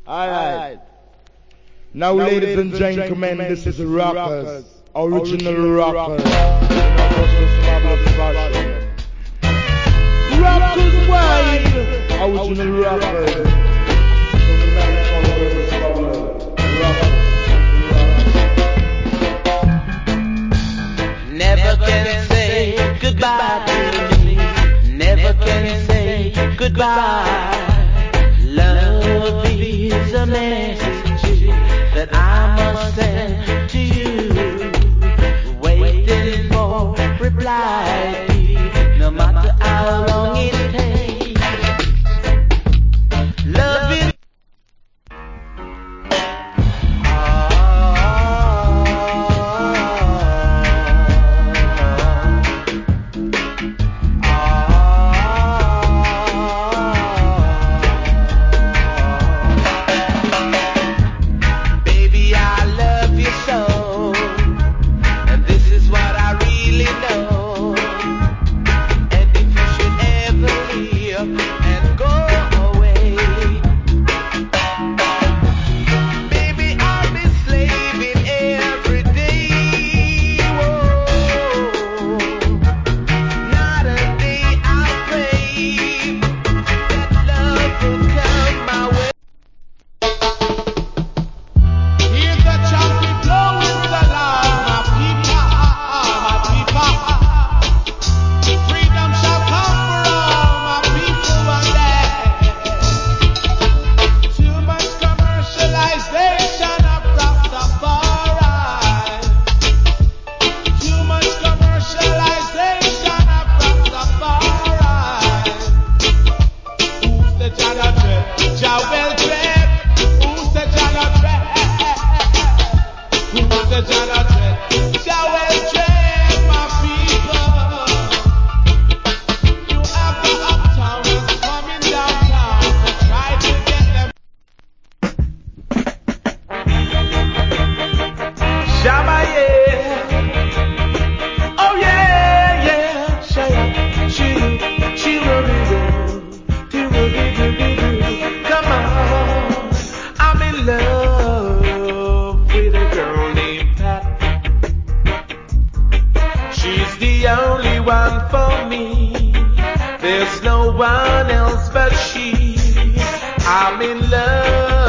Alright. Now, ladies and gentlemen, this is Rockers. Original Rockers. Rockers Wide. Original Rockers. Never can say goodbye to me. Never can say goodbye. Love is a message that I must send to you. Waiting for reply, no matter how long it takes. Love is for me. There's no one else but she. I'm in love.